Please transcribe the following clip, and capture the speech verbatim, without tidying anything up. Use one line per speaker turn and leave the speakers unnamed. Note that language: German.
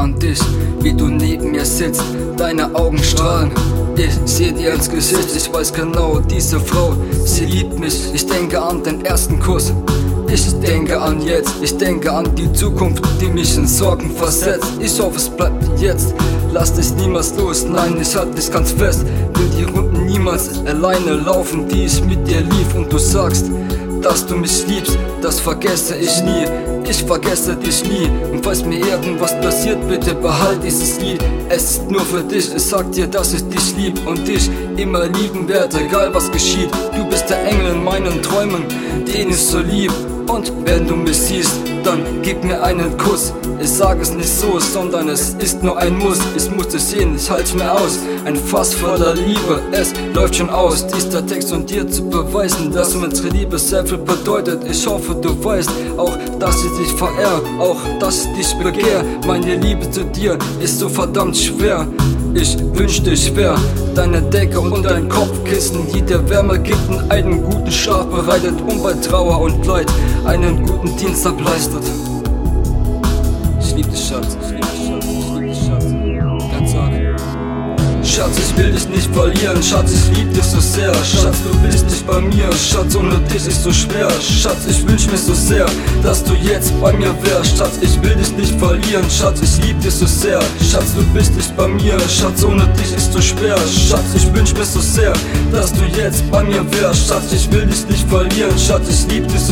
an dich, wie du neben mir sitzt, deine Augen strahlen. Ich seh dir ins Gesicht, ich weiß genau, diese Frau, sie liebt mich. Ich denke an den ersten Kuss, ich denke an jetzt, ich denke an die Zukunft, die mich in Sorgen versetzt. Ich hoffe, es bleibt jetzt, lass dich niemals los, nein, ich halt dich ganz fest. Will die Runden niemals alleine laufen, die ich mit dir lief. Und du sagst, dass du mich liebst, das vergesse ich nie. Ich vergesse dich nie. Und falls mir irgendwas passiert, bitte behalt dieses Lied. Es ist nur für dich, ich sag dir, dass ich dich lieb und dich immer lieben werde, egal was geschieht. Du bist der Engel in meinen Träumen, den ich so lieb. Und wenn du mich siehst, dann gib mir einen Kuss. Ich sag es nicht so, sondern es ist nur ein Muss. Ich muss dich sehen, ich halt's mir aus. Ein Fass voller Liebe, es läuft schon aus. Dies der Text, um dir zu beweisen, dass unsere Liebe sehr viel bedeutet. Ich hoffe, du weißt auch, dass ich dich verehre, auch, dass ich dich begehre. Meine Liebe zu dir ist so verdammt schwer. Ich wünschte, ich wär deine Decke und dein Kopfkissen, die dir Wärme gibt und einen guten Schlaf bereitet und bei Trauer und Leid einen guten Dienst ableistet. Ich lieb dich, Schatz, ich lieb dich, Schatz, ich lieb dich, Schatz. Ganz arg. Schatz, ich will dich nicht verlieren, Schatz, ich lieb dich so sehr. Schatz, du bist nicht bei mir, Schatz, ohne dich ist so schwer. Schatz, ich wünsch mir so sehr, dass du jetzt bei mir wärst. Schatz, ich will dich nicht verlieren, Schatz, ich lieb dich so sehr. Schatz, du bist nicht bei mir, Schatz, ohne dich ist so schwer. Schatz, ich wünsch mir so sehr, dass du jetzt bei mir wärst. Schatz, ich will dich nicht verlieren, Schatz, ich lieb dich so